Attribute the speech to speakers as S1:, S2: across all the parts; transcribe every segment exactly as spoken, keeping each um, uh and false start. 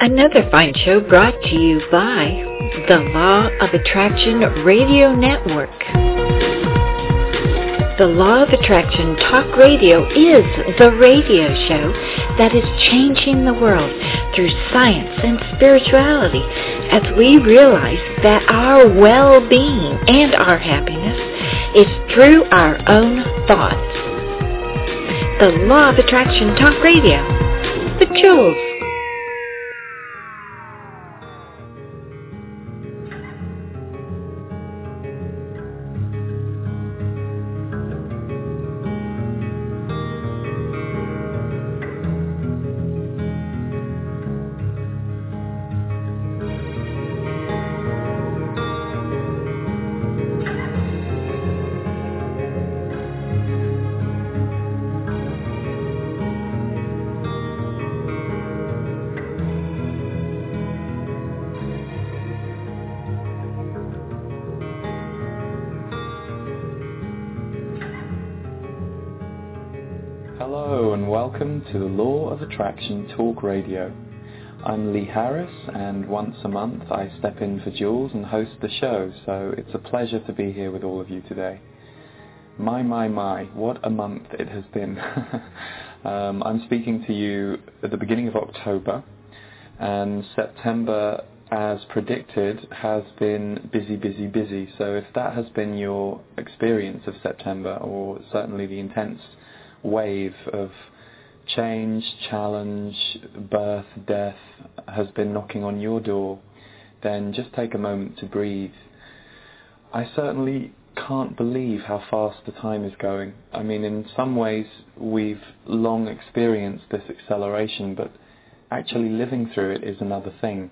S1: Another fine show brought to you by the Law of Attraction Radio Network. The Law of Attraction Talk Radio is the radio show that is changing the world through science and spirituality as we realize that our well-being and our happiness is through our own thoughts. The Law of Attraction Talk Radio. The Jules.
S2: Hello and welcome to the Law of Attraction Talk Radio. I'm Lee Harris, and once a month I step in for Jules and host the show, so it's a pleasure to be here with all of you today. My, my, my, what a month it has been. um, I'm speaking to you at the beginning of October, and September, as predicted, has been busy, busy, busy. So if that has been your experience of September, or certainly the intense wave of change, challenge, birth, death has been knocking on your door, then just take a moment to breathe. I certainly can't believe how fast the time is going. I mean, in some ways we've long experienced this acceleration, but actually living through it is another thing.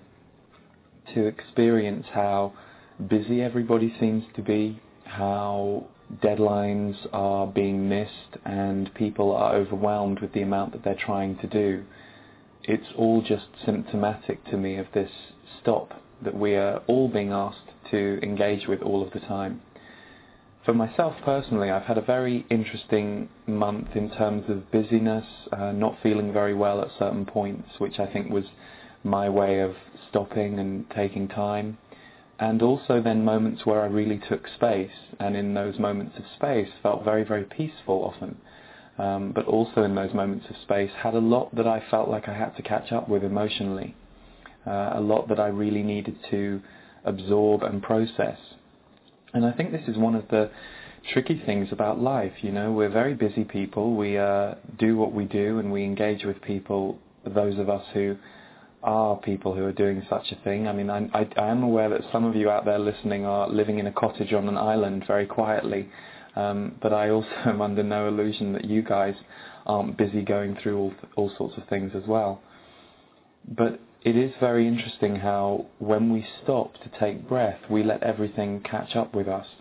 S2: To experience how busy everybody seems to be, how deadlines are being missed and people are overwhelmed with the amount that they're trying to do. It's all just symptomatic to me of this stop that we are all being asked to engage with all of the time. For myself personally, I've had a very interesting month in terms of busyness, uh, not feeling very well at certain points, which I think was my way of stopping and taking time. And also then moments where I really took space, and in those moments of space felt very, very peaceful often. Um, but also in those moments of space had a lot that I felt like I had to catch up with emotionally. Uh, a lot that I really needed to absorb and process. And I think this is one of the tricky things about life. You know, we're very busy people. We uh, do what we do, and we engage with people, those of us who are people who are doing such a thing. I mean, I, I, I am aware that some of you out there listening are living in a cottage on an island very quietly, um, but I also am under no illusion that you guys aren't busy going through all, all sorts of things as well. But it is very interesting how when we stop to take breath, we let everything catch up with us.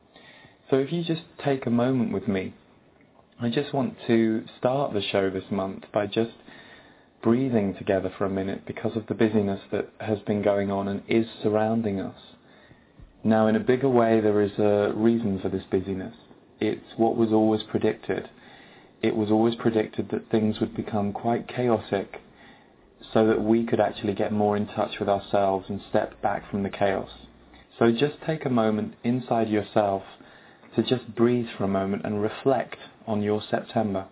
S2: So if you just take a moment with me, I just want to start the show this month by just breathing together for a minute because of the busyness that has been going on and is surrounding us. Now, in a bigger way, there is a reason for this busyness. It's what was always predicted. It was always predicted that things would become quite chaotic so that we could actually get more in touch with ourselves and step back from the chaos. So just take a moment inside yourself to just breathe for a moment and reflect on your September.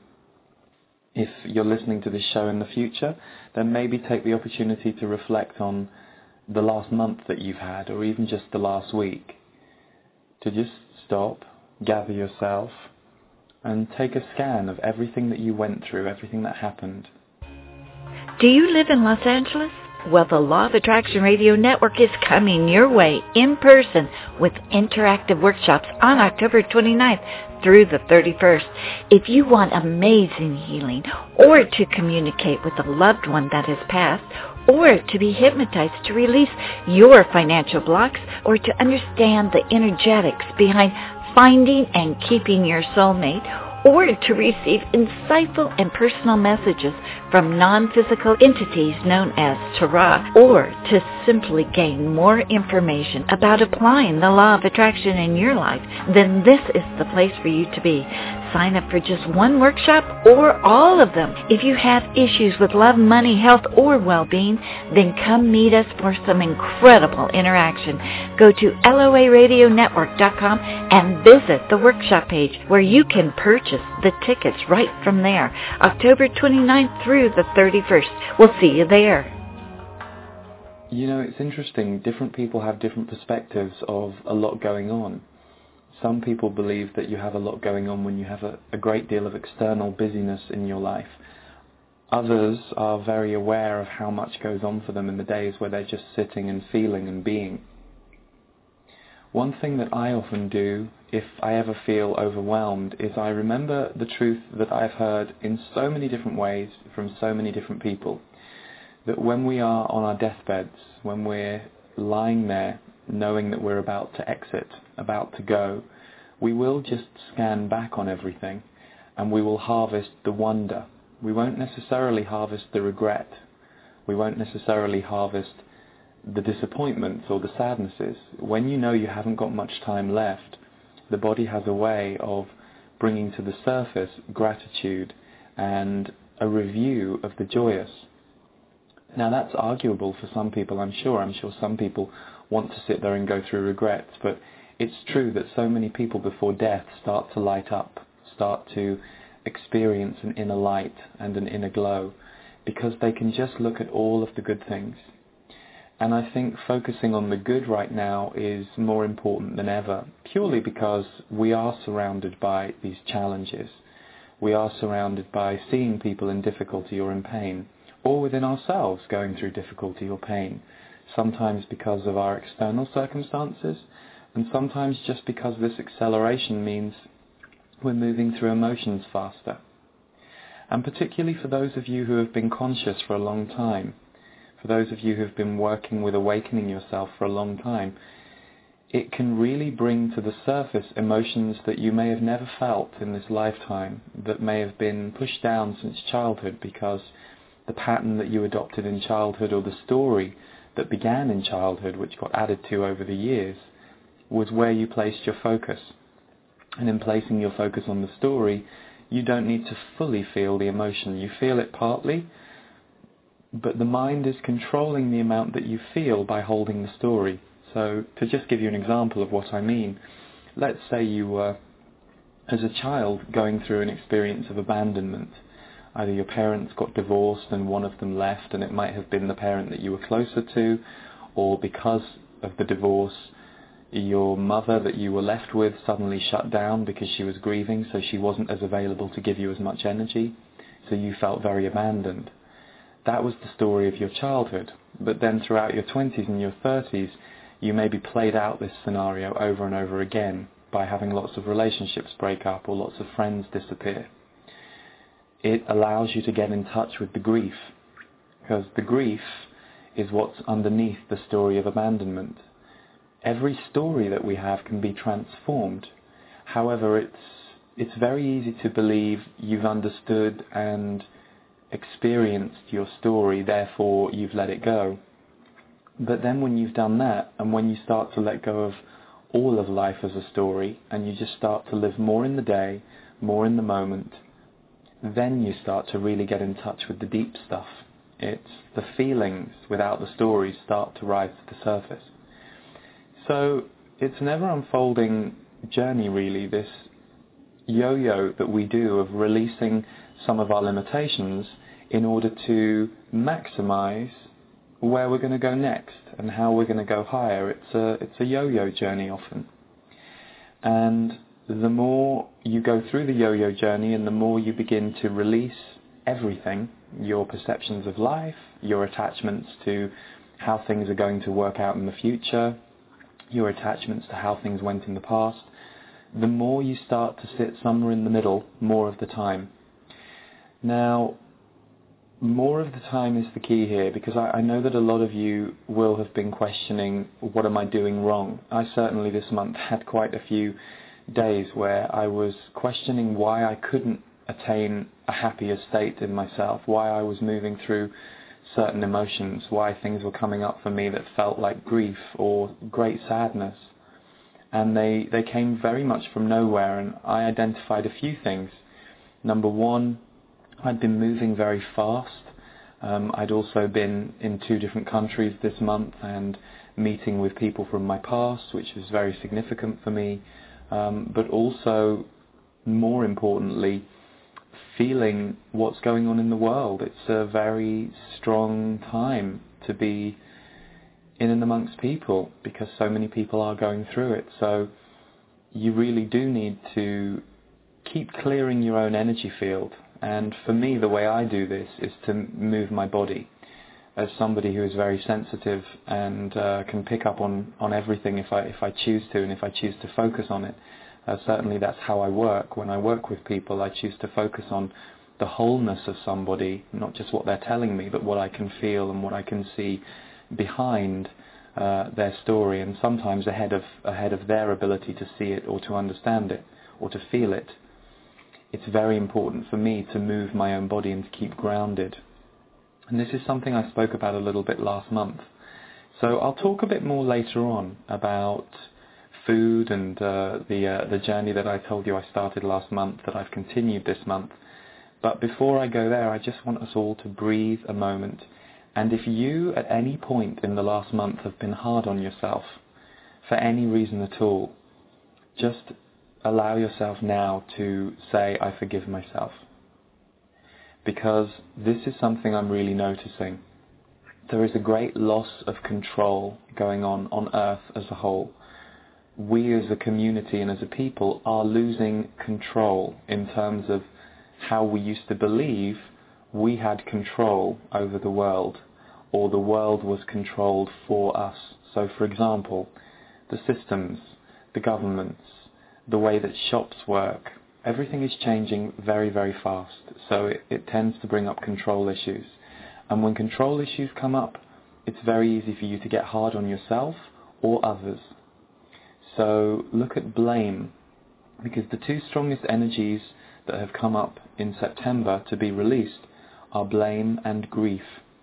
S2: If you're listening to this show in the future, then maybe take the opportunity to reflect on the last month that you've had, or even just the last week. To just stop, gather yourself, and take a scan of everything that you went through, everything that happened.
S1: Do you live in Los Angeles? Well, the Law of Attraction Radio Network is coming your way in person with interactive workshops on October twenty-ninth through the thirty-first. If you want amazing healing, or to communicate with a loved one that has passed, or to be hypnotized to release your financial blocks, or to understand the energetics behind finding and keeping your soulmate, or to receive insightful and personal messages from non-physical entities known as Tarot, or to simply gain more information about applying the law of attraction in your life, then this is the place for you to be. Sign up for just one workshop or all of them. If you have issues with love, money, health, or well-being, then come meet us for some incredible interaction. Go to L O A radio network dot com and visit the workshop page where you can purchase the tickets right from there. October twenty-ninth through the thirty-first. We'll see you there.
S2: You know, it's interesting. Different people have different perspectives of a lot going on. Some people believe that you have a lot going on when you have a, a great deal of external busyness in your life. Others are very aware of how much goes on for them in the days where they're just sitting and feeling and being. One thing that I often do if I ever feel overwhelmed is I remember the truth that I've heard in so many different ways from so many different people, that when we are on our deathbeds, when we're lying there knowing that we're about to exit, about to go, we will just scan back on everything and we will harvest the wonder. We won't necessarily harvest the regret. We won't necessarily harvest the disappointments or the sadnesses. When you know you haven't got much time left, the body has a way of bringing to the surface gratitude and a review of the joyous. Now that's arguable for some people, I'm sure. I'm sure some people want to sit there and go through regrets, but it's true that so many people before death start to light up, start to experience an inner light and an inner glow, because they can just look at all of the good things. And I think focusing on the good right now is more important than ever, purely because we are surrounded by these challenges. We are surrounded by seeing people in difficulty or in pain, or within ourselves going through difficulty or pain, sometimes because of our external circumstances, and sometimes just because this acceleration means we're moving through emotions faster. And particularly for those of you who have been conscious for a long time, for those of you who have been working with awakening yourself for a long time, it can really bring to the surface emotions that you may have never felt in this lifetime, that may have been pushed down since childhood because the pattern that you adopted in childhood or the story that began in childhood, which got added to over the years, was where you placed your focus. And in placing your focus on the story, you don't need to fully feel the emotion. You feel it partly, but the mind is controlling the amount that you feel by holding the story. So to just give you an example of what I mean, let's say you were, as a child, going through an experience of abandonment. Either your parents got divorced and one of them left, and it might have been the parent that you were closer to, or because of the divorce, your mother that you were left with suddenly shut down because she was grieving, so she wasn't as available to give you as much energy, so you felt very abandoned. That was the story of your childhood. But then throughout your twenties and your thirties, you maybe played out this scenario over and over again by having lots of relationships break up or lots of friends disappear. It allows you to get in touch with the grief, because the grief is what's underneath the story of abandonment. Every story that we have can be transformed. However, it's it's very easy to believe you've understood and experienced your story, therefore you've let it go. But then when you've done that, and when you start to let go of all of life as a story, and you just start to live more in the day, more in the moment, then you start to really get in touch with the deep stuff. It's the feelings without the stories start to rise to the surface. So it's an ever-unfolding journey, really, this yo-yo that we do of releasing some of our limitations in order to maximize where we're going to go next and how we're going to go higher. It's a, it's a yo-yo journey often. And the more you go through the yo-yo journey and the more you begin to release everything, your perceptions of life, your attachments to how things are going to work out in the future, your attachments to how things went in the past, the more you start to sit somewhere in the middle more of the time. Now, more of the time is the key here, because I, I know that a lot of you will have been questioning, what am I doing wrong? I certainly this month had quite a few days where I was questioning why I couldn't attain a happier state in myself, why I was moving through certain emotions, why things were coming up for me that felt like grief or great sadness. And they, they came very much from nowhere, and I identified a few things. Number one, I'd been moving very fast. Um, I'd also been in two different countries this month and meeting with people from my past, which was very significant for me. Um, but also, more importantly, feeling what's going on in the world. It's a very strong time to be in and amongst people because so many people are going through it. So you really do need to keep clearing your own energy field. And for me, the way I do this is to move my body. As somebody who is very sensitive and uh, can pick up on, on everything if I if I choose to, and if I choose to focus on it. Uh, certainly that's how I work. When I work with people, I choose to focus on the wholeness of somebody, not just what they're telling me, but what I can feel and what I can see behind uh, their story, and sometimes ahead of ahead of their ability to see it or to understand it or to feel it. It's very important for me to move my own body and to keep grounded. And this is something I spoke about a little bit last month. So I'll talk a bit more later on about food and uh, the uh, the journey that I told you I started last month, that I've continued this month. But before I go there, I just want us all to breathe a moment. And if you at any point in the last month have been hard on yourself, for any reason at all, just allow yourself now to say, I forgive myself. Because this is something I'm really noticing. There is a great loss of control going on on Earth as a whole. We as a community and as a people are losing control in terms of how we used to believe we had control over the world, or the world was controlled for us. So for example, the systems, the governments, the way that shops work, everything is changing very, very fast. So it, it tends to bring up control issues. And when control issues come up, it's very easy for you to get hard on yourself or others. So look at blame, because the two strongest energies that have come up in September to be released are blame and grief.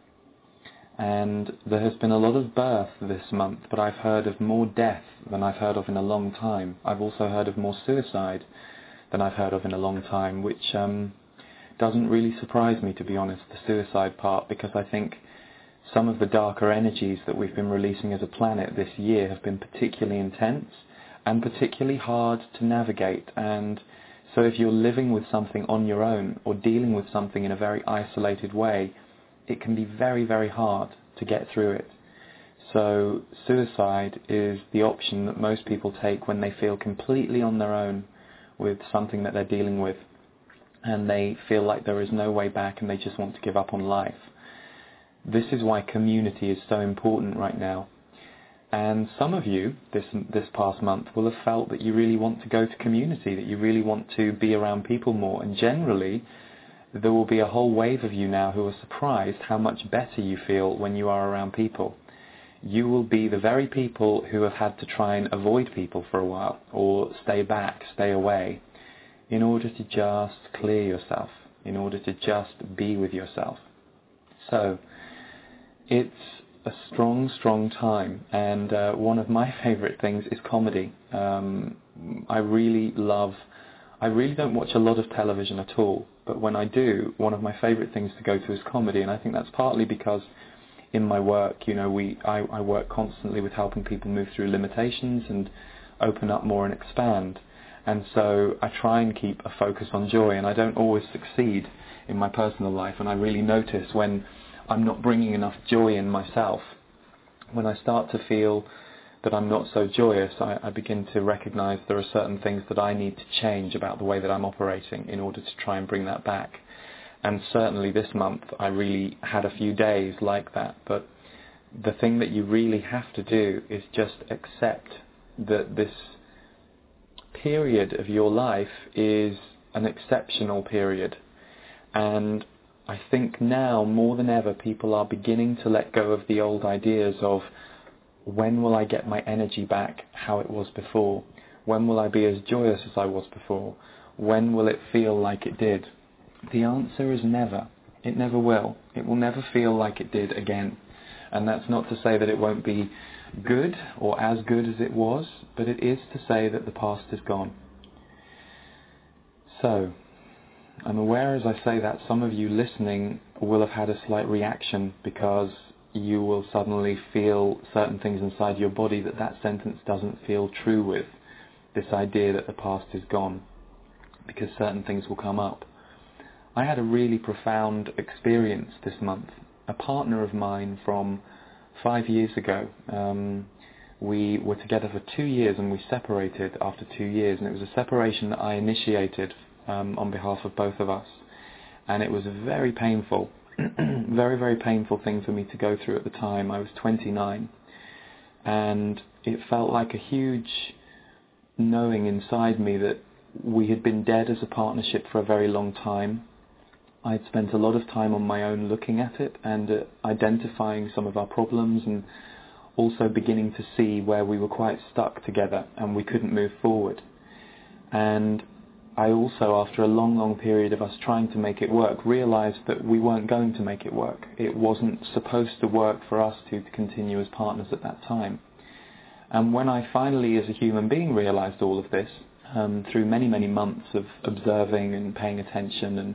S2: And there has been a lot of birth this month, but I've heard of more death than I've heard of in a long time. I've also heard of more suicide than I've heard of in a long time, which um, doesn't really surprise me, to be honest, the suicide part, because I think some of the darker energies that we've been releasing as a planet this year have been particularly intense and particularly hard to navigate. And so if you're living with something on your own or dealing with something in a very isolated way, it can be very, very hard to get through it. So suicide is the option that most people take when they feel completely on their own with something that they're dealing with, and they feel like there is no way back and they just want to give up on life. This is why community is so important right now. And some of you this this past month will have felt that you really want to go to community, that you really want to be around people more. And generally, there will be a whole wave of you now who are surprised how much better you feel when you are around people. You will be the very people who have had to try and avoid people for a while, or stay back, stay away, in order to just clear yourself, in order to just be with yourself. So, it's a strong, strong time, and uh, one of my favourite things is comedy. Um, I really love, I really don't watch a lot of television at all, but when I do, one of my favourite things to go to is comedy, and I think that's partly because in my work, you know, we I, I work constantly with helping people move through limitations and open up more and expand. And so I try and keep a focus on joy, and I don't always succeed in my personal life, and I really notice when I'm not bringing enough joy in myself. When I start to feel that I'm not so joyous, I, I begin to recognise there are certain things that I need to change about the way that I'm operating in order to try and bring that back. And certainly this month I really had a few days like that, but the thing that you really have to do is just accept that this period of your life is an exceptional period. And I think now more than ever people are beginning to let go of the old ideas of when will I get my energy back how it was before? When will I be as joyous as I was before? When will it feel like it did? The answer is never. It never will. It will never feel like it did again. And that's not to say that it won't be good or as good as it was, but it is to say that the past is gone. So, I'm aware as I say that some of you listening will have had a slight reaction because you will suddenly feel certain things inside your body that that sentence doesn't feel true with, this idea that the past is gone, because certain things will come up. I had a really profound experience this month. A partner of mine from five years ago, um, we were together for two years and we separated after two years, and it was a separation that I initiated um, on behalf of both of us, and it was a very painful, very, very painful thing for me to go through at the time. I was twenty-nine, and it felt like a huge knowing inside me that we had been dead as a partnership for a very long time. I'd spent a lot of time on my own looking at it and uh, identifying some of our problems, and also beginning to see where we were quite stuck together and we couldn't move forward. And I also, after a long, long period of us trying to make it work, realised that we weren't going to make it work. It wasn't supposed to work for us two to continue as partners at that time. And when I finally, as a human being, realised all of this, um, through many, many months of observing and paying attention, and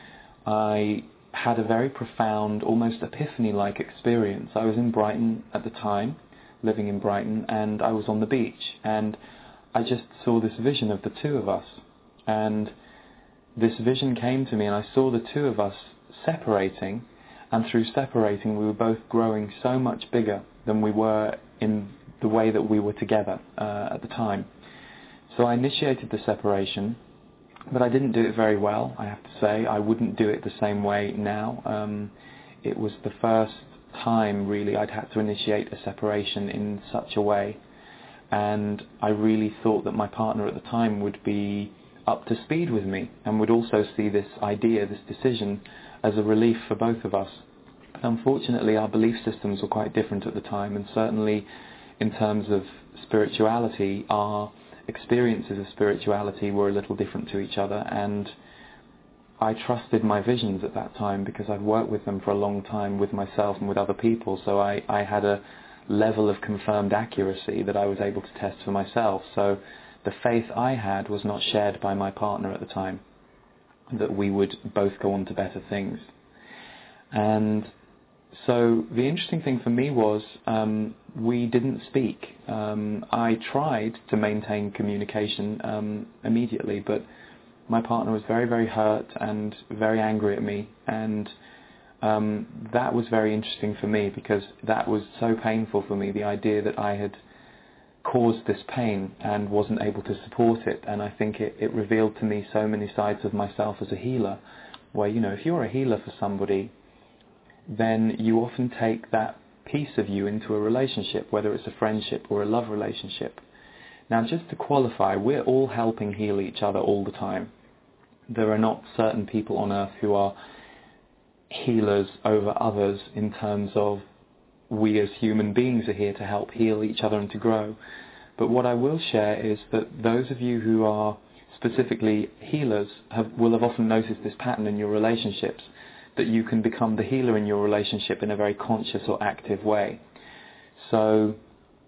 S2: I had a very profound, almost epiphany-like experience. I was in Brighton at the time, living in Brighton, and I was on the beach, and I just saw this vision of the two of us. And this vision came to me, and I saw the two of us separating, and through separating we were both growing so much bigger than we were in the way that we were together uh, at the time. So I initiated the separation, but I didn't do it very well, I have to say. I wouldn't do it the same way now. Um, it was the first time, really, I'd had to initiate a separation in such a way, and I really thought that my partner at the time would be up to speed with me and would also see this idea, this decision, as a relief for both of us. Unfortunately, our belief systems were quite different at the time, and certainly in terms of spirituality, our experiences of spirituality were a little different to each other, and I trusted my visions at that time because I'd worked with them for a long time with myself and with other people, so I, I had a level of confirmed accuracy that I was able to test for myself. So the faith I had was not shared by my partner at the time, that we would both go on to better things. And so the interesting thing for me was um, we didn't speak. Um, I tried to maintain communication um, immediately, but my partner was very, very hurt and very angry at me, and um, that was very interesting for me because that was so painful for me, the idea that I had caused this pain and wasn't able to support it. And I think it, it revealed to me so many sides of myself as a healer, where, you know, if you're a healer for somebody, then you often take that piece of you into a relationship, whether it's a friendship or a love relationship. Now, just to qualify, we're all helping heal each other all the time. There are not certain people on earth who are healers over others in terms of we as human beings are here to help heal each other and to grow. But what I will share is that those of you who are specifically healers have, will have often noticed this pattern in your relationships, that you can become the healer in your relationship in a very conscious or active way. So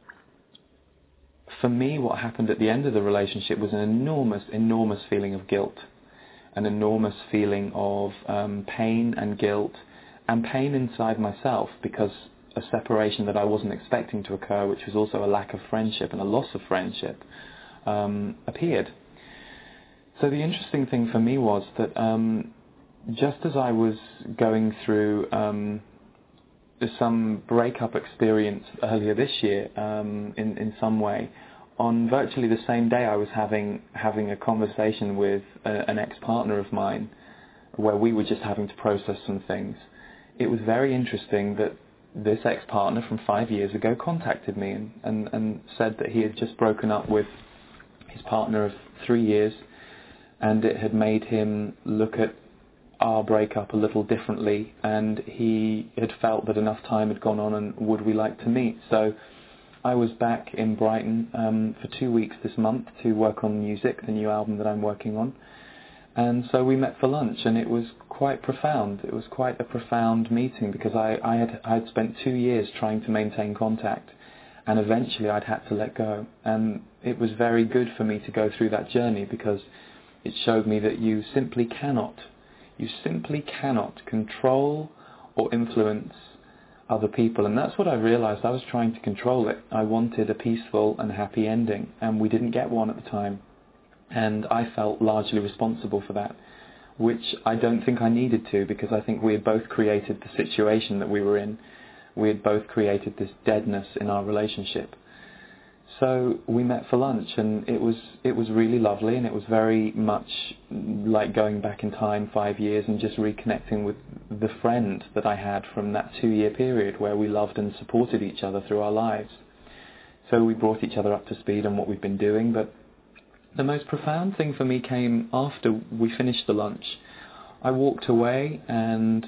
S2: for me, what happened at the end of the relationship was an enormous, enormous feeling of guilt, an enormous feeling of um, pain and guilt, and pain inside myself because a separation that I wasn't expecting to occur, which was also a lack of friendship and a loss of friendship, um, appeared. So the interesting thing for me was that um, just as I was going through um, some breakup experience earlier this year, um, in, in some way, on virtually the same day I was having having a conversation with a, an ex-partner of mine where we were just having to process some things. It was very interesting that this ex-partner from five years ago contacted me and, and, and said that he had just broken up with his partner of three years and it had made him look at our breakup a little differently, and he had felt that enough time had gone on and would we like to meet. So I was back in Brighton um, for two weeks this month to work on music, the new album that I'm working on, And so we met for lunch, and it was quite profound. It was quite a profound meeting because I, I had I had spent two years trying to maintain contact, and eventually I'd had to let go. And it was very good for me to go through that journey because it showed me that you simply cannot, you simply cannot control or influence other people. And that's what I realized. I was trying to control it. I wanted a peaceful and happy ending, and we didn't get one at the time. And I felt largely responsible for that, which I don't think I needed to, because I think we had both created the situation that we were in. We had both created this deadness in our relationship. So we met for lunch, and it was it was really lovely, and it was very much like going back in time five years and just reconnecting with the friend that I had from that two-year period where we loved and supported each other through our lives. So we brought each other up to speed on what we've been doing, but the most profound thing for me came after we finished the lunch. I walked away and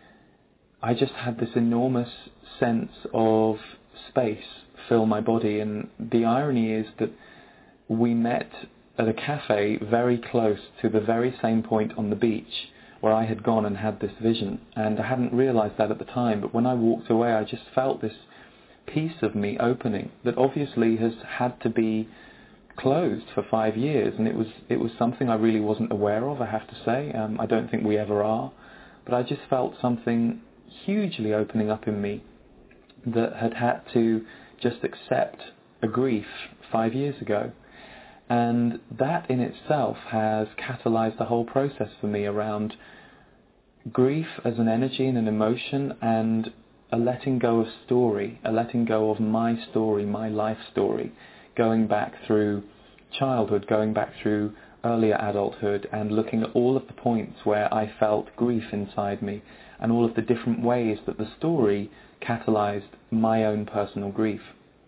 S2: I just had this enormous sense of space fill my body, and the irony is that we met at a cafe very close to the very same point on the beach where I had gone and had this vision, and I hadn't realized that at the time, but when I walked away I just felt this piece of me opening that obviously has had to be closed for five years, and it was it was something I really wasn't aware of, I have to say. Um, I don't think we ever are, but I just felt something hugely opening up in me that had had to just accept a grief five years ago. And that in itself has catalyzed the whole process for me around grief as an energy and an emotion, and a letting go of story, a letting go of my story, my life story, going back through childhood, going back through earlier adulthood, and looking at all of the points where I felt grief inside me, and all of the different ways that the story catalyzed my own personal grief.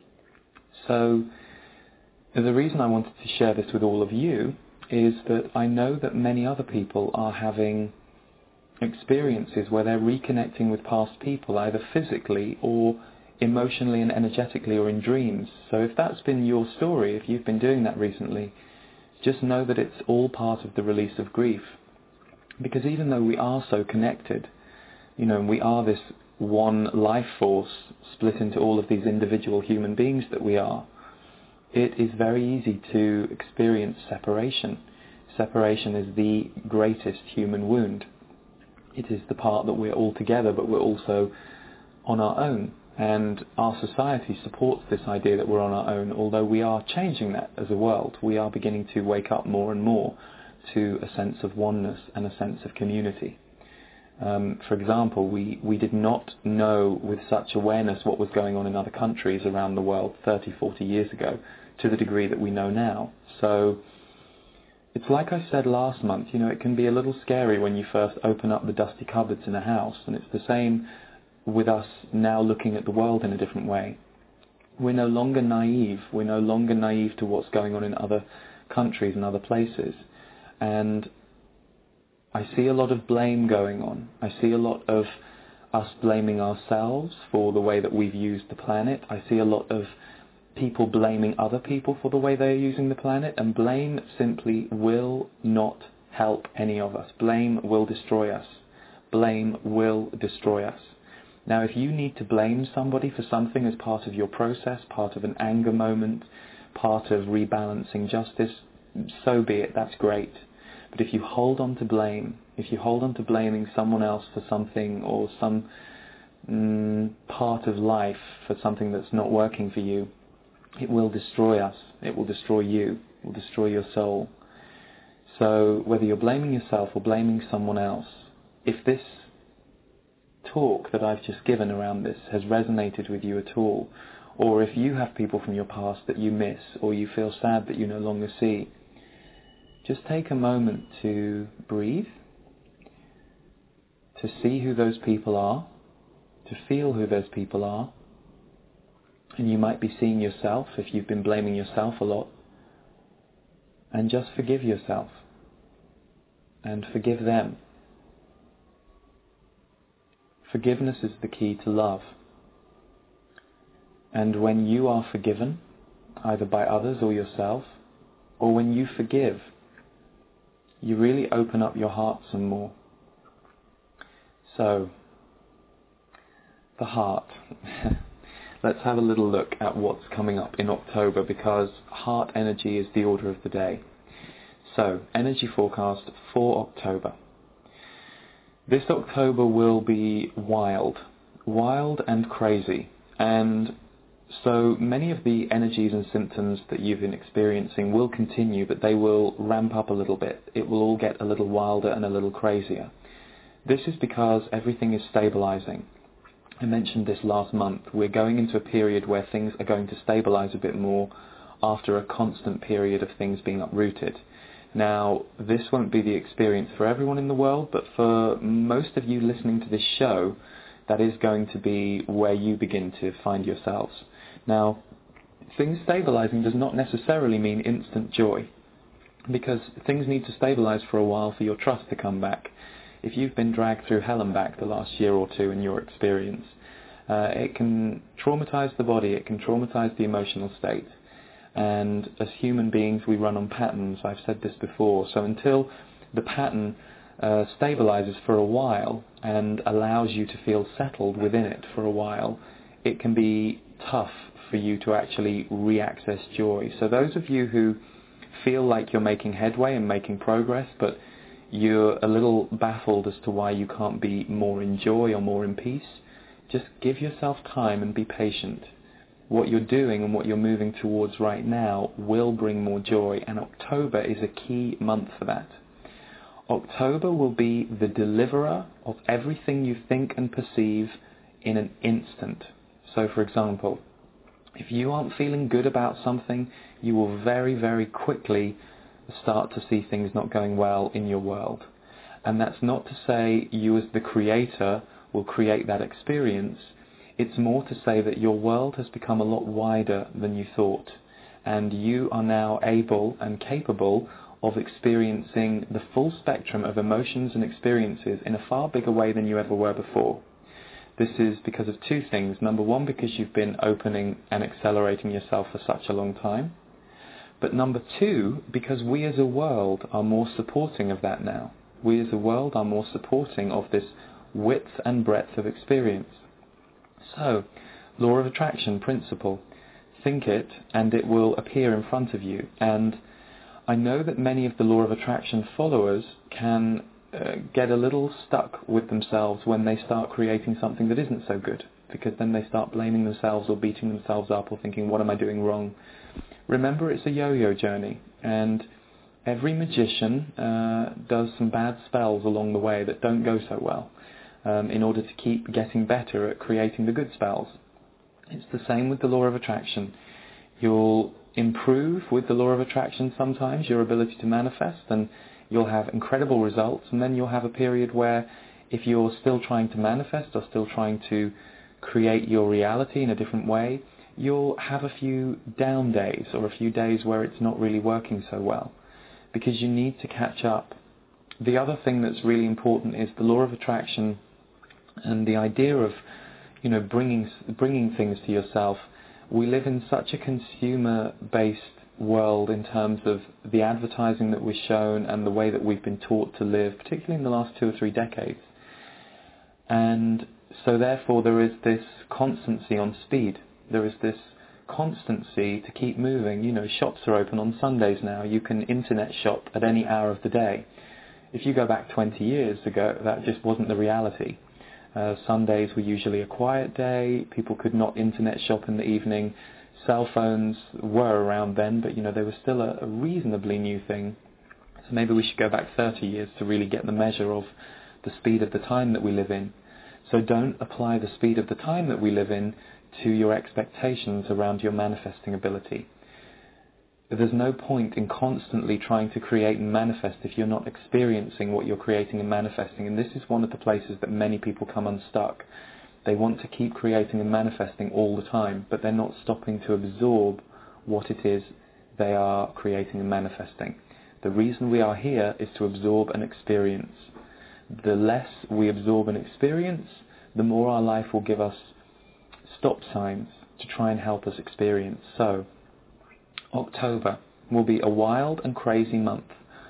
S2: So the reason I wanted to share this with all of you is that I know that many other people are having experiences where they're reconnecting with past people, either physically or emotionally and energetically, or in dreams. So if that's been your story, if you've been doing that recently, just know that it's all part of the release of grief. Because even though we are so connected, you know, we are this one life force split into all of these individual human beings that we are, it is very easy to experience separation. Separation is the greatest human wound. It is the part that we're all together, but we're also on our own. And our society supports this idea that we're on our own, although we are changing that as a world. We are beginning to wake up more and more to a sense of oneness and a sense of community. Um, for example, we, we did not know with such awareness what was going on in other countries around the world thirty, forty years ago to the degree that we know now. So it's like I said last month, you know, it can be a little scary when you first open up the dusty cupboards in a house, and it's the same with us now looking at the world in a different way. We're no longer naive. We're no longer naive to what's going on in other countries and other places. And I see a lot of blame going on. I see a lot of us blaming ourselves for the way that we've used the planet. I see a lot of people blaming other people for the way they're using the planet, and blame simply will not help any of us. Blame will destroy us. Blame will destroy us. Now, if you need to blame somebody for something as part of your process, part of an anger moment, part of rebalancing justice, so be it, that's great. But if you hold on to blame, if you hold on to blaming someone else for something, or some mm, part of life for something that's not working for you, it will destroy us. It will destroy you. It will destroy your soul. So whether you're blaming yourself or blaming someone else, if this talk that I've just given around this has resonated with you at all, or if you have people from your past that you miss, or you feel sad that you no longer see, just take a moment to breathe, to see who those people are, to feel who those people are. And you might be seeing yourself if you've been blaming yourself a lot. And just forgive yourself. And forgive them. Forgiveness is the key to love. And when you are forgiven, either by others or yourself, or when you forgive, you really open up your heart some more. So, the heart. Let's have a little look at what's coming up in October, because heart energy is the order of the day. So, energy forecast for October. This October will be wild, wild and crazy, and so many of the energies and symptoms that you've been experiencing will continue, but they will ramp up a little bit. It will all get a little wilder and a little crazier. This is because everything is stabilizing. I mentioned this last month. We're going into a period where things are going to stabilize a bit more after a constant period of things being uprooted. Now, this won't be the experience for everyone in the world, but for most of you listening to this show, that is going to be where you begin to find yourselves. Now, things stabilizing does not necessarily mean instant joy, because things need to stabilize for a while for your trust to come back. If you've been dragged through hell and back the last year or two in your experience, uh, it can traumatize the body, it can traumatize the emotional state. And as human beings, we run on patterns. I've said this before. So until the pattern uh, stabilizes for a while and allows you to feel settled within it for a while, it can be tough for you to actually re-access joy. So those of you who feel like you're making headway and making progress, but you're a little baffled as to why you can't be more in joy or more in peace, just give yourself time and be patient. What you're doing and what you're moving towards right now will bring more joy, and October is a key month for that. October will be the deliverer of everything you think and perceive in an instant. So, for example, if you aren't feeling good about something, you will very, very quickly start to see things not going well in your world. And that's not to say you as the creator will create that experience. It's more to say that your world has become a lot wider than you thought, and you are now able and capable of experiencing the full spectrum of emotions and experiences in a far bigger way than you ever were before. This is because of two things. Number one, because you've been opening and accelerating yourself for such a long time. But number two, because we as a world are more supporting of that now. We as a world are more supporting of this width and breadth of experience. So, law of attraction principle. Think it and it will appear in front of you. And I know that many of the law of attraction followers can uh, get a little stuck with themselves when they start creating something that isn't so good, because then they start blaming themselves or beating themselves up or thinking, what am I doing wrong? Remember, it's a yo-yo journey, and every magician uh, does some bad spells along the way that don't go so well, um, in order to keep getting better at creating the good spells. It's the same with the law of attraction. You'll improve with the law of attraction sometimes, your ability to manifest, and you'll have incredible results, and then you'll have a period where if you're still trying to manifest or still trying to create your reality in a different way, you'll have a few down days or a few days where it's not really working so well, because you need to catch up. The other thing that's really important is the law of attraction and the idea of, you know, bringing bringing things to yourself. We live in such a consumer-based world in terms of the advertising that we're shown and the way that we've been taught to live, particularly in the last two or three decades. And so therefore there is this constancy on speed. There is this constancy to keep moving. You know, shops are open on Sundays now. You can internet shop at any hour of the day. If you go back twenty years ago, that just wasn't the reality. Uh, Sundays were usually a quiet day. People could not internet shop in the evening. Cell phones were around then, but you know they were still a, a reasonably new thing. So maybe we should go back thirty years to really get the measure of the speed of the time that we live in. So don't apply the speed of the time that we live in to your expectations around your manifesting ability. There's no point in constantly trying to create and manifest if you're not experiencing what you're creating and manifesting. And this is one of the places that many people come unstuck. They want to keep creating and manifesting all the time, but they're not stopping to absorb what it is they are creating and manifesting. The reason we are here is to absorb and experience. The less we absorb and experience, the more our life will give us stop signs to try and help us experience. So, October will be a wild and crazy month.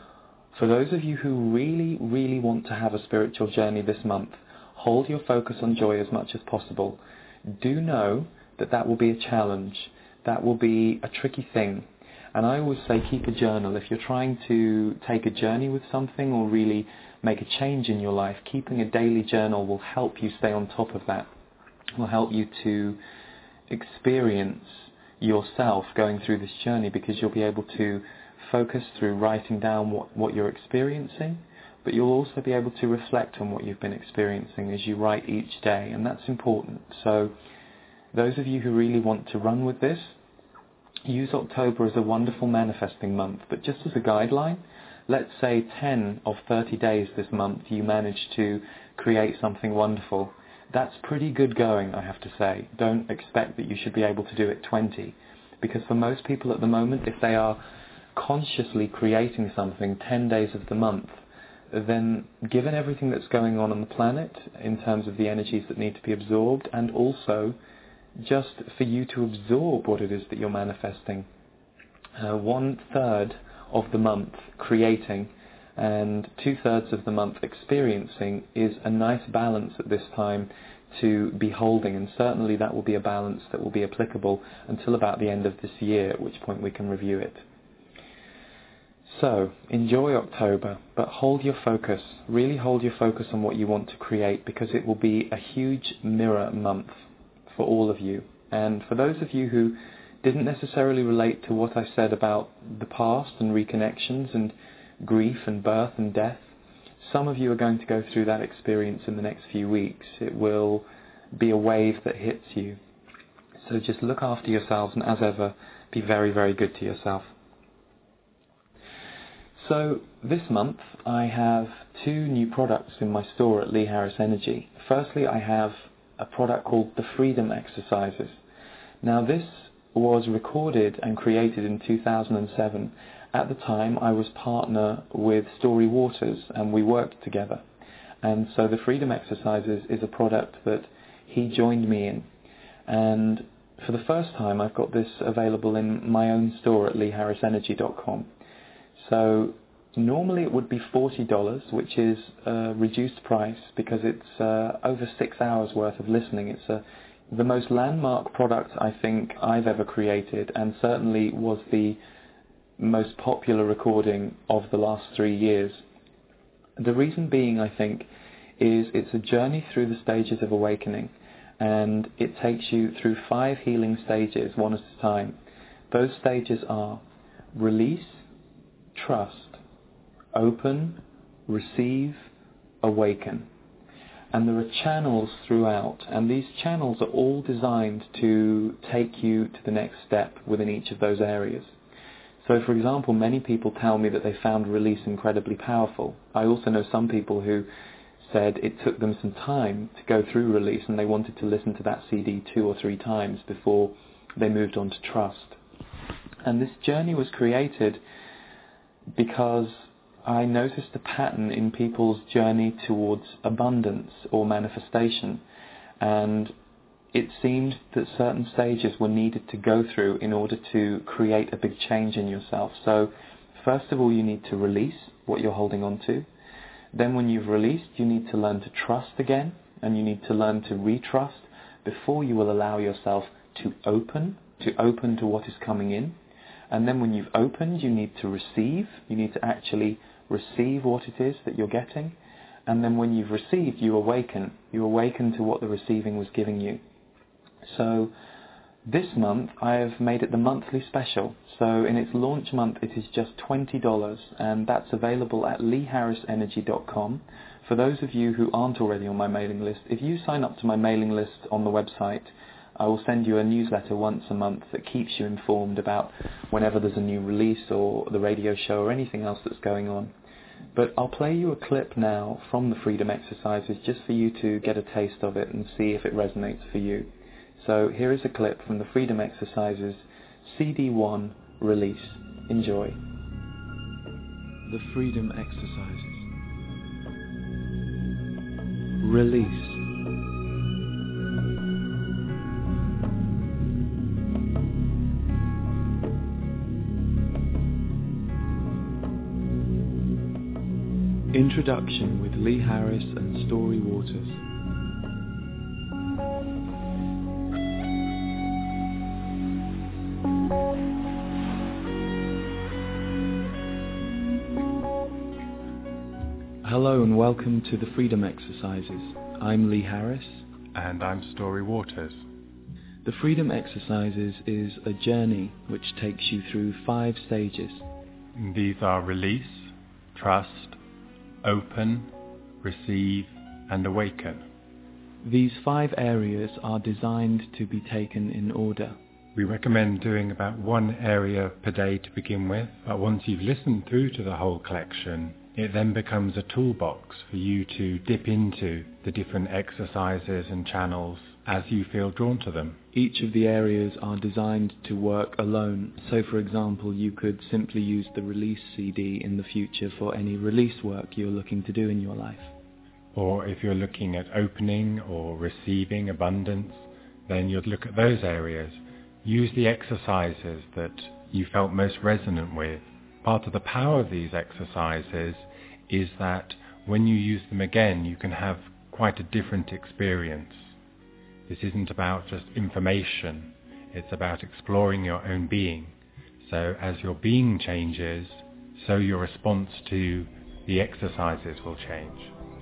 S2: For those of you who really, really want to have a spiritual journey this month, hold your focus on joy as much as possible. Do know that that will be a challenge. That will be a tricky thing. And I always say keep a journal. If you're trying to take a journey with something or really make a change in your life, keeping a daily journal will help you stay on top of that. It will help you to experience yourself going through this journey, because you'll be able to focus through writing down what, what you're experiencing, but you'll also be able to reflect on what you've been experiencing as you write each day, and that's important. So those of you who really want to run with this, use October as a wonderful manifesting month, but just as a guideline, let's say ten of thirty days this month you manage to create something wonderful. That's pretty good going, I have to say. Don't expect that you should be able to do it twenty, because for most people at the moment, if they are consciously creating something ten days of the month, then given everything that's going on on the planet in terms of the energies that need to be absorbed, and also just for you to absorb what it is that you're manifesting, uh, one third of the month creating and two thirds of the month experiencing is a nice balance at this time to be holding, and certainly that will be a balance that will be applicable until about the end of this year, at which point we can review it. So, enjoy October, but hold your focus, really hold your focus on what you want to create, because it will be a huge mirror month for all of you. And for those of you who didn't necessarily relate to what I said about the past and reconnections and grief and birth and death, some of you are going to go through that experience in the next few weeks. It will be a wave that hits you. So just look after yourselves, and as ever, be very, very good to yourself. So this month I have two new products in my store at Lee Harris Energy. Firstly, I have a product called the Freedom Exercises. Now this was recorded and created in two thousand seven. At the time I was partner with Story Waters and we worked together. And so the Freedom Exercises is a product that he joined me in. And for the first time I've got this available in my own store at lee harris energy dot com. So normally it would be forty dollars, which is a reduced price because it's uh, over six hours worth of listening. It's a, the most landmark product I think I've ever created, and certainly was the most popular recording of the last three years. The reason being, I think, is it's a journey through the stages of awakening, and it takes you through five healing stages, one at a time. Those stages are release, trust, open, receive, awaken. And there are channels throughout, and these channels are all designed to take you to the next step within each of those areas. So for example, many people tell me that they found release incredibly powerful. I also know some people who said it took them some time to go through release and they wanted to listen to that C D two or three times before they moved on to trust. And this journey was created because I noticed a pattern in people's journey towards abundance or manifestation, and it seemed that certain stages were needed to go through in order to create a big change in yourself. So first of all, you need to release what you're holding on to. Then when you've released, you need to learn to trust again, and you need to learn to retrust before you will allow yourself to open, to open to what is coming in. And then when you've opened, you need to receive. You need to actually receive what it is that you're getting. And then when you've received, you awaken. You awaken to what the receiving was giving you. So this month I have made it the monthly special. So in its launch month it is just twenty dollars, and that's available at lee harris energy dot com. For those of you who aren't already on my mailing list, if you sign up to my mailing list on the website, I will send you a newsletter once a month that keeps you informed about whenever there's a new release or the radio show or anything else that's going on. But I'll play you a clip now from the Freedom Exercises just for you to get a taste of it and see if it resonates for you. So here is a clip from the Freedom Exercises C D one Release. Enjoy. The Freedom Exercises. Release. Introduction with Lee Harris and Story Waters. Hello and welcome to the Freedom Exercises. I'm Lee Harris.
S3: And I'm Story Waters.
S2: The Freedom Exercises is a journey which takes you through five stages.
S3: These are release, trust, open, receive, and awaken.
S2: These five areas are designed to be taken in order.
S3: We recommend doing about one area per day to begin with, but once you've listened through to the whole collection, it then becomes a toolbox for you to dip into the different exercises and channels as you feel drawn to them.
S2: Each of the areas are designed to work alone. So for example, you could simply use the release C D in the future for any release work you're looking to do in your life.
S3: Or if you're looking at opening or receiving abundance, then you'd look at those areas. Use the exercises that you felt most resonant with. Part of the power of these exercises is that when you use them again, you can have quite a different experience. This isn't about just information, it's about exploring your own being. So as your being changes, so your response to the exercises will change.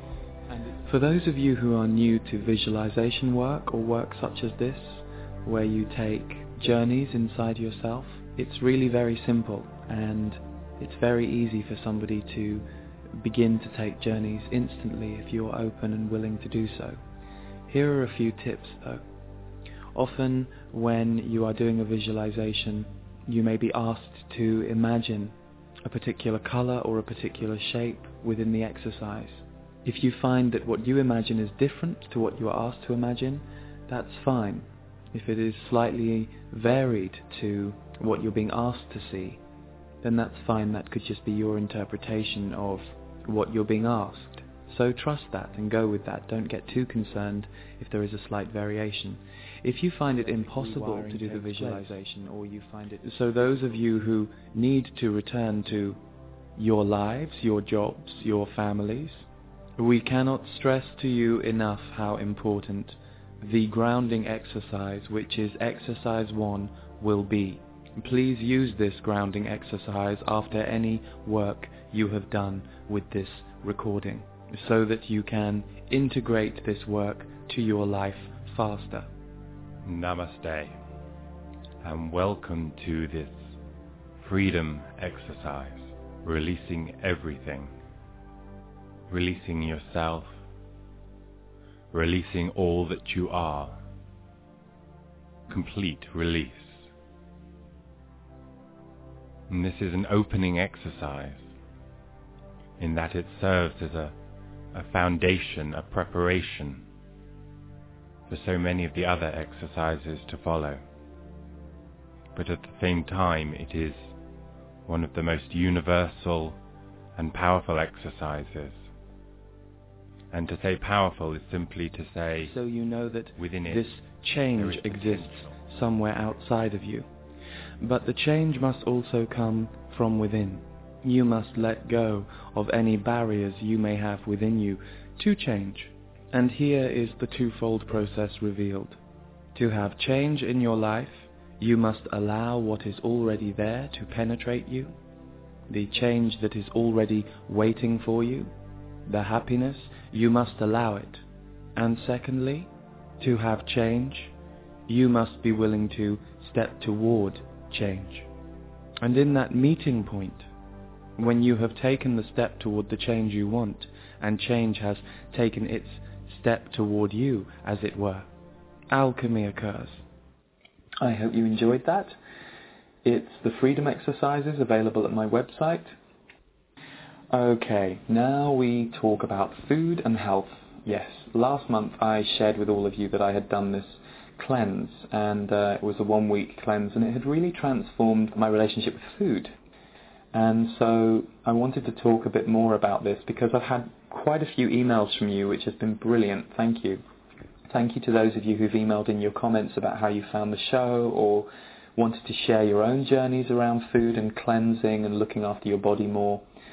S2: For those of you who are new to visualization work or work such as this, where you take journeys inside yourself, it's really very simple and it's very easy for somebody to begin to take journeys instantly if you're open and willing to do so. Here are a few tips though. Often when you are doing a visualization, you may be asked to imagine a particular color or a particular shape within the exercise. If you find that what you imagine is different to what you are asked to imagine, that's fine. If it is slightly varied to what you're being asked to see, then that's fine. That could just be your interpretation of what you're being asked. So trust that and go with that. Don't get too concerned if there is a slight variation. If you find it impossible to do the visualization, or you find it... So those of you who need to return to your lives, your jobs, your families, we cannot stress to you enough how important the grounding exercise, which is exercise one, will be. Please use this grounding exercise after any work you have done with this recording, so that you can integrate this work to your life faster.
S3: Namaste, and welcome to this freedom exercise, releasing everything, releasing yourself, releasing all that you are, complete release. And this is an opening exercise in that it serves as a a foundation, a preparation for so many of the other exercises to follow. But at the same time, it is one of the most universal and powerful exercises. And to say powerful is simply to say,
S2: so you know that
S3: within it,
S2: this change exists somewhere outside of you. But the change must also come from within. You must let go of any barriers you may have within you to change. And here is the twofold process revealed. To have change in your life, you must allow what is already there to penetrate you, the change that is already waiting for you, the happiness, you must allow it. And secondly, to have change, you must be willing to step toward change. And in that meeting point, when you have taken the step toward the change you want, and change has taken its step toward you, as it were, alchemy occurs. I hope you enjoyed that. It's the Freedom Exercises, available at my website. Okay, now we talk about food and health. Yes, last month I shared with all of you that I had done this cleanse, and uh, it was a one-week cleanse, and it had really transformed my relationship with food. And so I wanted to talk a bit more about this because I've had quite a few emails from you, which has been brilliant. Thank you. Thank you to those of you who've emailed in your comments about how you found the show, or wanted to share your own journeys around food and cleansing and looking after your body more.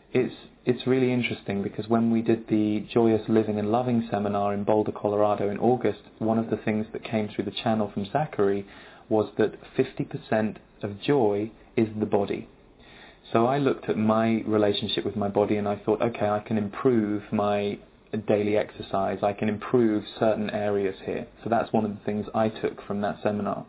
S2: it's it's really interesting because when we did the Joyous Living and Loving seminar in Boulder, Colorado in August, one of the things that came through the channel from Zachary was that fifty percent of joy is the body. So I looked at my relationship with my body and I thought, okay, I can improve my daily exercise, I can improve certain areas here. So that's one of the things I took from that seminar.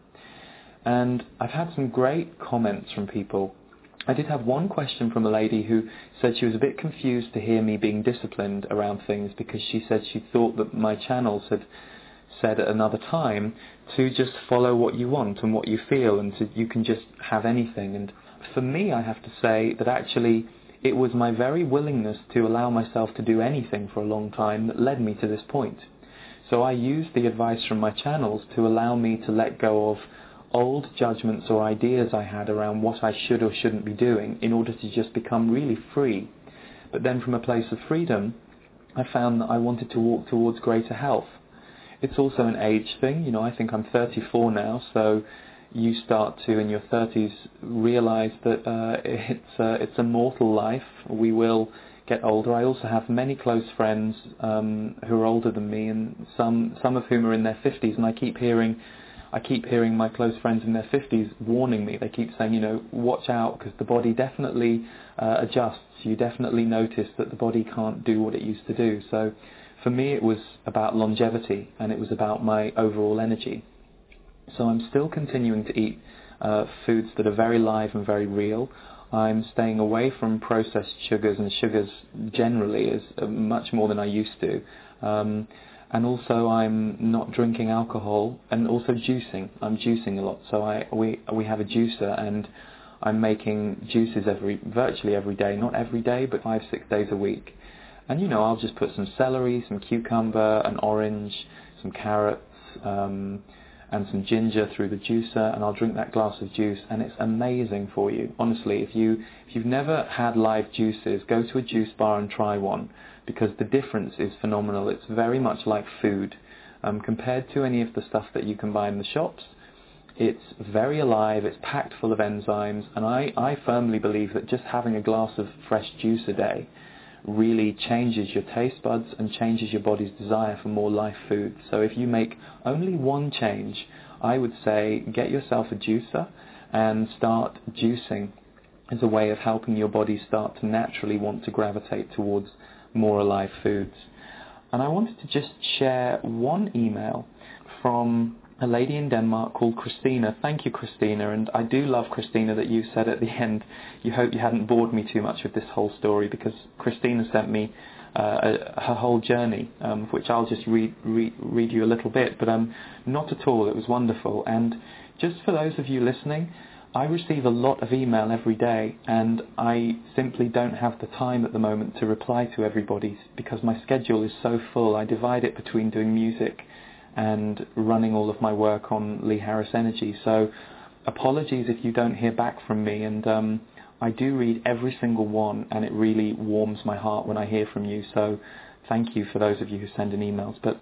S2: And I've had some great comments from people. I did have one question from a lady who said she was a bit confused to hear me being disciplined around things, because she said she thought that my channels had said at another time to just follow what you want and what you feel, and to, you can just have anything. And for me, I have to say that actually it was my very willingness to allow myself to do anything for a long time that led me to this point. So I used the advice from my channels to allow me to let go of old judgments or ideas I had around what I should or shouldn't be doing in order to just become really free. But then from a place of freedom, I found that I wanted to walk towards greater health. It's also an age thing. You know, I think I'm thirty-four now, so you start to, in your thirties, realize that uh, it's, uh, it's a mortal life. We will get older. I also have many close friends um, who are older than me, and some, some of whom are in their fifties, and I keep hearing I keep hearing my close friends in their fifties warning me. They keep saying, you know, watch out, because the body definitely uh, adjusts. You definitely notice that the body can't do what it used to do. So for me, it was about longevity, and it was about my overall energy. So I'm still continuing to eat uh, foods that are very live and very real. I'm staying away from processed sugars, and sugars generally is uh, much more than I used to. Um, And also I'm not drinking alcohol, and also juicing. I'm juicing a lot. So I we we have a juicer, and I'm making juices every virtually every day. Not every day, but five, six days a week. And you know, I'll just put some celery, some cucumber, an orange, some carrots, um, and some ginger through the juicer, and I'll drink that glass of juice, and it's amazing for you. Honestly, if you if you've never had live juices, go to a juice bar and try one, because the difference is phenomenal. It's very much like food. Um, compared to any of the stuff that you can buy in the shops, it's very alive, it's packed full of enzymes, and I, I firmly believe that just having a glass of fresh juice a day really changes your taste buds and changes your body's desire for more live food. So if you make only one change, I would say get yourself a juicer and start juicing as a way of helping your body start to naturally want to gravitate towards more alive foods. And I wanted to just share one email from a lady in Denmark called Christina. Thank you, Christina. And I do love, Christina, that you said at the end, you hope you hadn't bored me too much with this whole story, because Christina sent me uh, a, her whole journey, um, which I'll just read, read, read you a little bit, but um, not at all. It was wonderful. And just for those of you listening, I receive a lot of email every day, and I simply don't have the time at the moment to reply to everybody because my schedule is so full. I divide it between doing music and running all of my work on Lee Harris Energy. So apologies if you don't hear back from me, and um, I do read every single one, and it really warms my heart when I hear from you. So thank you for those of you who send in emails. But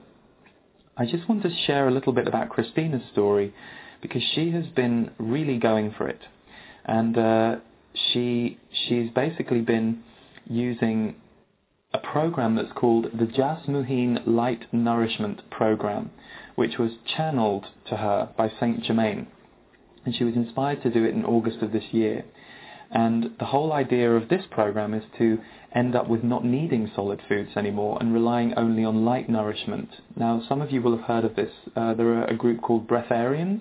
S2: I just want to share a little bit about Christina's story, because she has been really going for it, and uh, she she's basically been using a program that's called the Jasmuheen Light Nourishment Program, which was channeled to her by Saint Germain, and she was inspired to do it in August of this year. And the whole idea of this program is to end up with not needing solid foods anymore and relying only on light nourishment. Now, some of you will have heard of this. Uh, there are a group called breatharians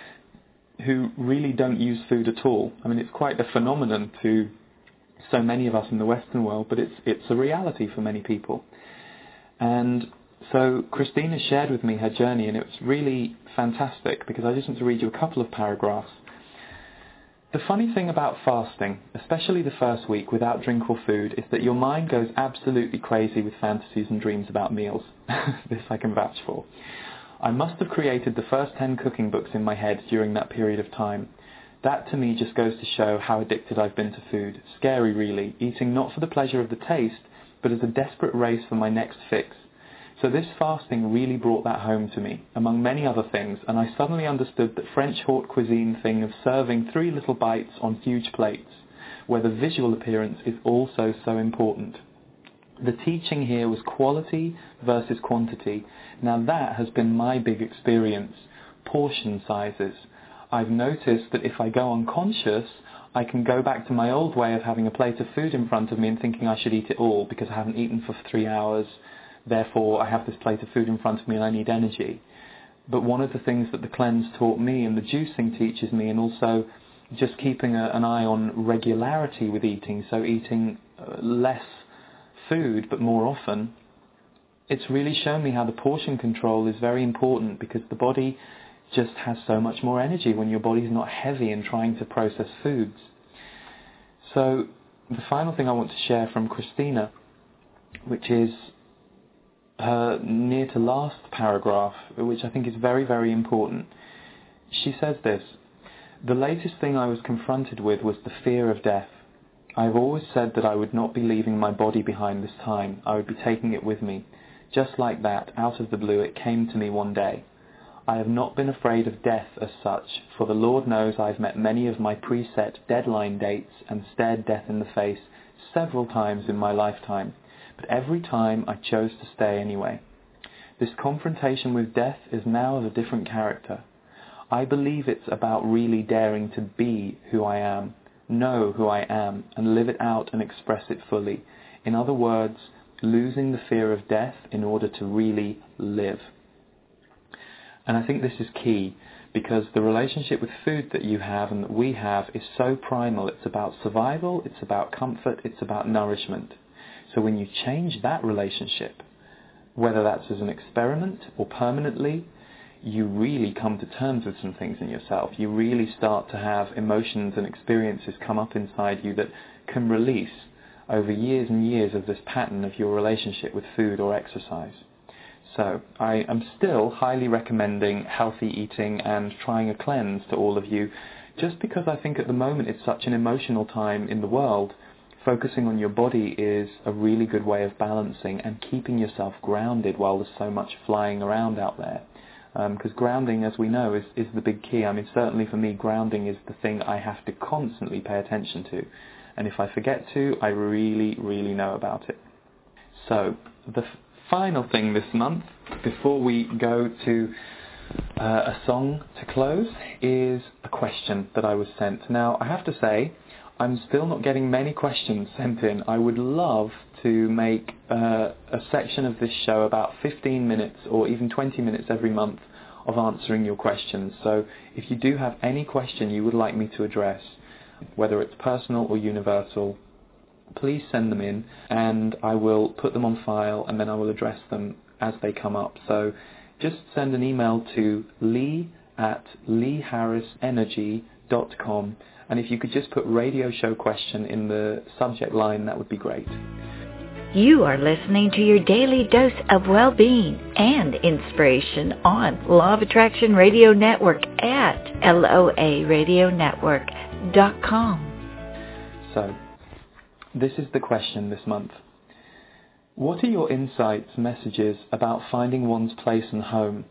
S2: who really don't use food at all. I mean, it's quite a phenomenon to so many of us in the Western world, but it's it's a reality for many people. And so Christina shared with me her journey, and it was really fantastic, because I just want to read you a couple of paragraphs. The funny thing about fasting, especially the first week without drink or food, is that your mind goes absolutely crazy with fantasies and dreams about meals. This I can vouch for. I must have created the first ten cooking books in my head during that period of time. That to me just goes to show how addicted I've been to food. Scary really, eating not for the pleasure of the taste, but as a desperate race for my next fix. So this fasting really brought that home to me, among many other things, and I suddenly understood that French haute cuisine thing of serving three little bites on huge plates where the visual appearance is also so important. The teaching here was quality versus quantity. Now that has been my big experience. Portion sizes. I've noticed that if I go unconscious, I can go back to my old way of having a plate of food in front of me and thinking I should eat it all because I haven't eaten for three hours, therefore I have this plate of food in front of me and I need energy. But one of the things that the cleanse taught me and the juicing teaches me, and also just keeping a, an eye on regularity with eating, so eating uh, less food but more often, it's really shown me how the portion control is very important, because the body just has so much more energy when your body's not heavy in trying to process foods. So the final thing I want to share from Christina, which is her near to last paragraph, which I think is very, very important. She says this: "The latest thing I was confronted with was the fear of death. I've always said that I would not be leaving my body behind this time. I would be taking it with me. Just like that, out of the blue, it came to me one day. I have not been afraid of death as such, for the Lord knows I've met many of my preset deadline dates and stared death in the face several times in my lifetime, but every time I chose to stay anyway. This confrontation with death is now of a different character. I believe it's about really daring to be who I am, know who I am, and live it out and express it fully. In other words, losing the fear of death in order to really live." And I think this is key, because the relationship with food that you have and that we have is so primal. It's about survival, it's about comfort, it's about nourishment. So when you change that relationship, whether that's as an experiment or permanently, you really come to terms with some things in yourself. You really start to have emotions and experiences come up inside you that can release over years and years of this pattern of your relationship with food or exercise. So I am still highly recommending healthy eating and trying a cleanse to all of you, just because I think at the moment it's such an emotional time in the world. Focusing on your body is a really good way of balancing and keeping yourself grounded while there's so much flying around out there. Because um, grounding, as we know, is, is the big key. I mean, certainly for me, grounding is the thing I have to constantly pay attention to. And if I forget to, I really, really know about it. So, the f- final thing this month, before we go to uh, a song to close, is a question that I was sent. Now, I have to say, I'm still not getting many questions sent in. I would love to make uh, a section of this show about fifteen minutes or even twenty minutes every month of answering your questions. So if you do have any question you would like me to address, whether it's personal or universal, please send them in and I will put them on file, and then I will address them as they come up. So just send an email to lee at lee harris energy dot com, and if you could just put radio show question in the subject line, that would be great.
S1: You are listening to your daily dose of well-being and inspiration on Law of Attraction Radio Network at L O A radio network dot com.
S2: So, this is the question this month. What are your insights, messages about finding one's place and home?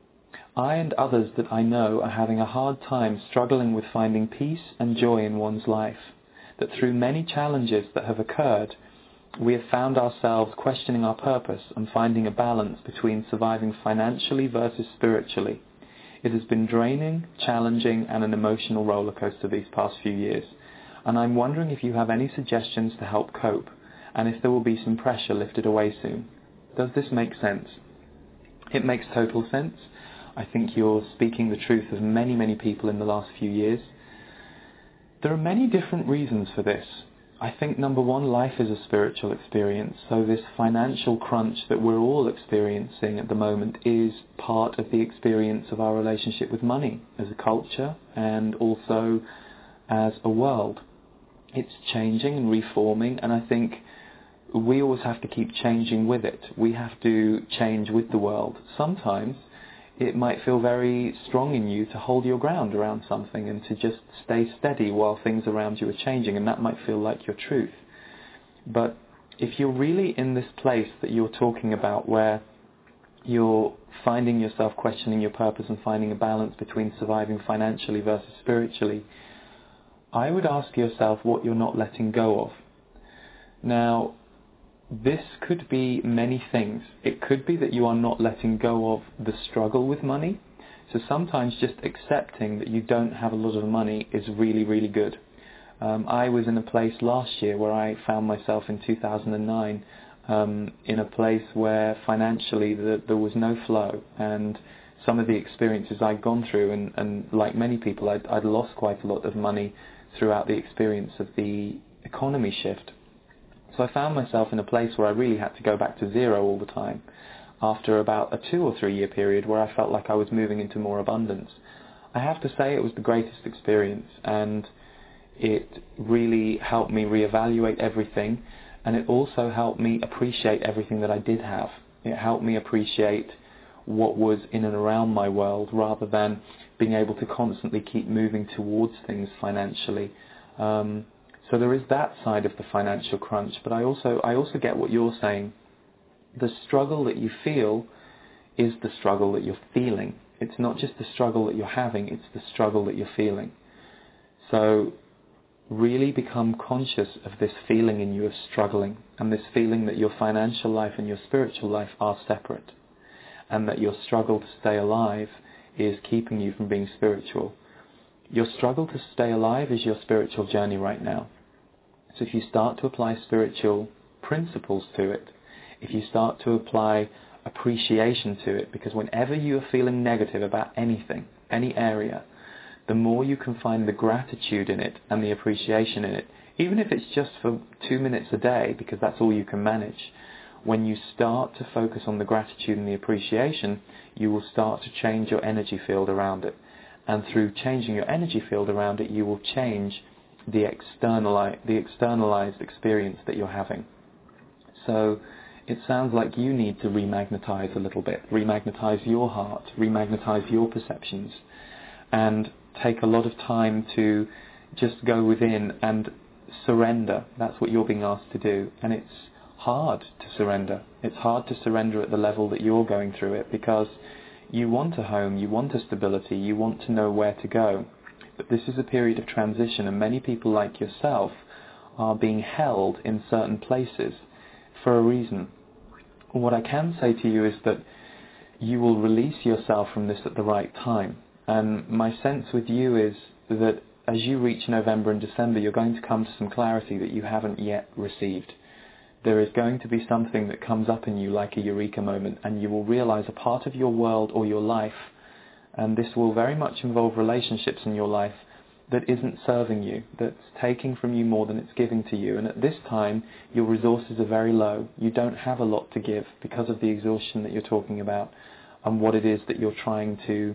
S2: I and others that I know are having a hard time struggling with finding peace and joy in one's life. That through many challenges that have occurred, we have found ourselves questioning our purpose and finding a balance between surviving financially versus spiritually. It has been draining, challenging, and an emotional roller coaster these past few years. And I'm wondering if you have any suggestions to help cope, and if there will be some pressure lifted away soon. Does this make sense? It makes total sense. I think you're speaking the truth of many, many people in the last few years. There are many different reasons for this. I think, number one, life is a spiritual experience, so this financial crunch that we're all experiencing at the moment is part of the experience of our relationship with money as a culture and also as a world. It's changing and reforming, and I think we always have to keep changing with it. We have to change with the world. Sometimes it might feel very strong in you to hold your ground around something and to just stay steady while things around you are changing, and that might feel like your truth. But if you're really in this place that you're talking about, where you're finding yourself questioning your purpose and finding a balance between surviving financially versus spiritually, I would ask yourself what you're not letting go of. Now, this could be many things. It could be that you are not letting go of the struggle with money. So sometimes just accepting that you don't have a lot of money is really, really good. Um, I was in a place last year where I found myself in two thousand nine um, in a place where financially the, there was no flow, and some of the experiences I'd gone through, and, and like many people, I'd, I'd lost quite a lot of money throughout the experience of the economy shift. So I found myself in a place where I really had to go back to zero all the time, after about a two or three year period where I felt like I was moving into more abundance. I have to say it was the greatest experience, and it really helped me reevaluate everything, and it also helped me appreciate everything that I did have. It helped me appreciate what was in and around my world, rather than being able to constantly keep moving towards things financially. Um, so there is that side of the financial crunch, but I also I also get what you're saying. The struggle that you feel is the struggle that you're feeling. It's not just the struggle that you're having, it's the struggle that you're feeling. So really become conscious of this feeling in you of struggling, and this feeling that your financial life and your spiritual life are separate, and that your struggle to stay alive is keeping you from being spiritual. Your struggle to stay alive is your spiritual journey right now. So if you start to apply spiritual principles to it, if you start to apply appreciation to it, because whenever you are feeling negative about anything, any area, the more you can find the gratitude in it and the appreciation in it, even if it's just for two minutes a day, because that's all you can manage. When you start to focus on the gratitude and the appreciation, you will start to change your energy field around it. And through changing your energy field around it, you will change the externali- the externalized experience that you're having. So it sounds like you need to remagnetize a little bit, remagnetize your heart, remagnetize your perceptions, and take a lot of time to just go within and surrender. That's what you're being asked to do. And it's hard to surrender. It's hard to surrender at the level that you're going through it, because you want a home, you want a stability, you want to know where to go. But this is a period of transition, and many people like yourself are being held in certain places for a reason. What I can say to you is that you will release yourself from this at the right time. And my sense with you is that as you reach November and December, you're going to come to some clarity that you haven't yet received. There is going to be something that comes up in you like a eureka moment, and you will realize a part of your world or your life, and this will very much involve relationships in your life, that isn't serving you, that's taking from you more than it's giving to you. And at this time, your resources are very low. You don't have a lot to give because of the exhaustion that you're talking about and what it is that you're trying to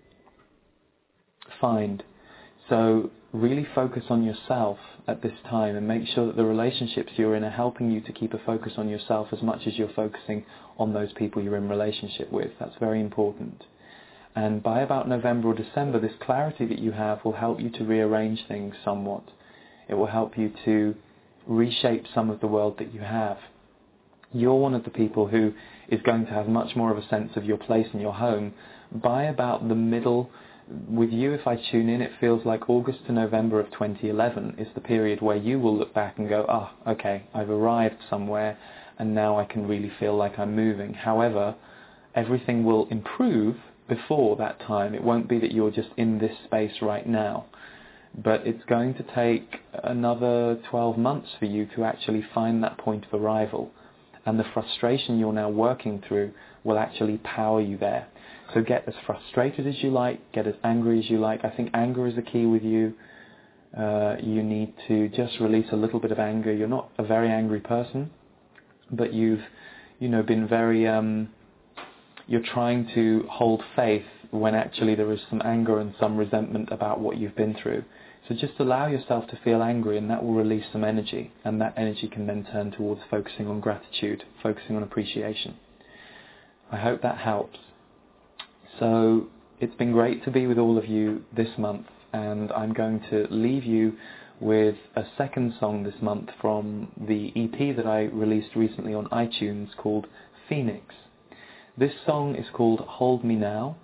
S2: find. So really focus on yourself at this time, and make sure that the relationships you're in are helping you to keep a focus on yourself as much as you're focusing on those people you're in relationship with. That's very important. And by about November or December, this clarity that you have will help you to rearrange things somewhat. It will help you to reshape some of the world that you have. You're one of the people who is going to have much more of a sense of your place in your home by about the middle. With you, if I tune in, it feels like August to November of twenty eleven is the period where you will look back and go, ah, oh, okay, I've arrived somewhere and now I can really feel like I'm moving. However, everything will improve before that time. It won't be that you're just in this space right now, but it's going to take another twelve months for you to actually find that point of arrival, and the frustration you're now working through will actually power you there. So get as frustrated as you like, get as angry as you like. I think anger is the key with you. Uh, you need to just release a little bit of anger. You're not a very angry person, but you've, you know, been very, um, you're trying to hold faith when actually there is some anger and some resentment about what you've been through. So just allow yourself to feel angry, and that will release some energy, and that energy can then turn towards focusing on gratitude, focusing on appreciation. I hope that helps. So it's been great to be with all of you this month, and I'm going to leave you with a second song this month from the E P that I released recently on iTunes called Phoenix. This song is called Hold Me Now,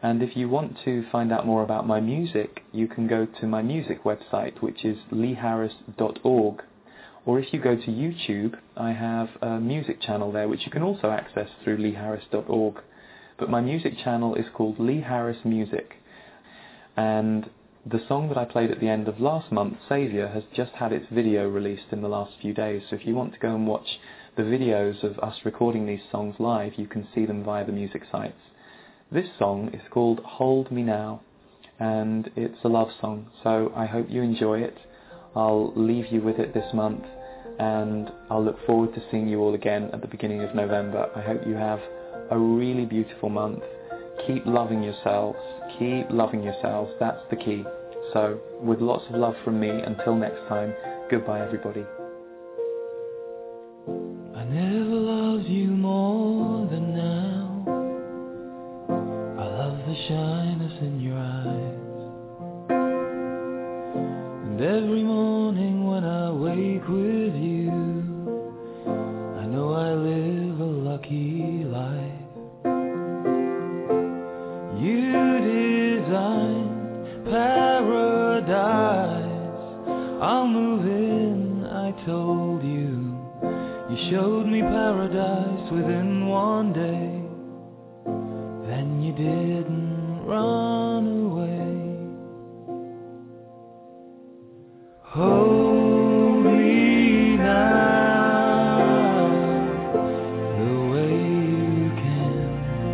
S2: And if you want to find out more about my music, you can go to my music website, which is lee harris dot org. Or if you go to YouTube, I have a music channel there, which you can also access through lee harris dot org. But my music channel is called Lee Harris Music. And the song that I played at the end of last month, Saviour, has just had its video released in the last few days. So if you want to go and watch the videos of us recording these songs live, you can see them via the music sites. This song is called Hold Me Now, and it's a love song, so I hope you enjoy it. I'll leave you with it this month, and I'll look forward to seeing you all again at the beginning of November. I hope you have a really beautiful month. Keep loving yourselves. Keep loving yourselves. That's the key. So, with lots of love from me, until next time, goodbye everybody.
S4: I never loved you more than now. I love the shyness in your eyes. And every morning when I wake with you, I know I live a lucky life. You designed paradise. I'll move in, I told you. You showed me paradise within one day. Then you didn't run away. Hold me now, the way you can.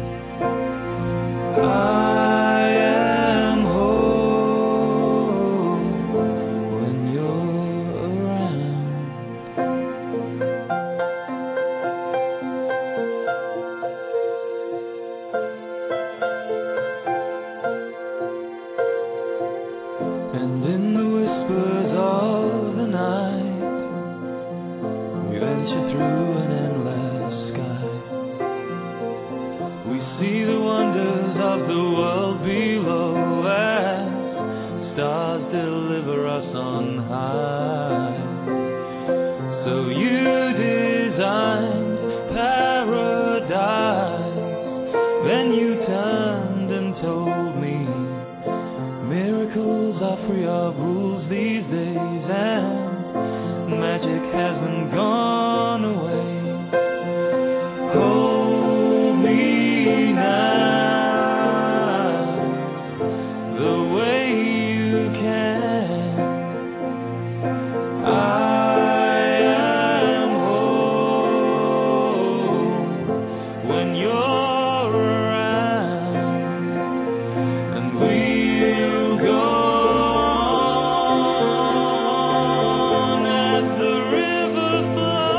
S4: I am home when you're around. And in the whispers of the night, we venture through an endless sky. We see the wonders of the world below as stars deliver us on high. So you designed paradise, then you turned and told me miracles are free of rules these days, and magic hasn't gone away. Hold me now, the way you can. I am home when you're around, and we'll go on as the river flows.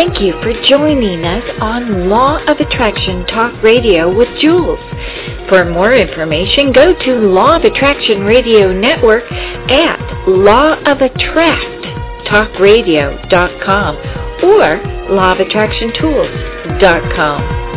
S1: Thank you for joining us on Law of Attraction Talk Radio with Jules. For more information, go to Law of Attraction Radio Network at law of attract talk radio dot com or law of attraction tools dot com.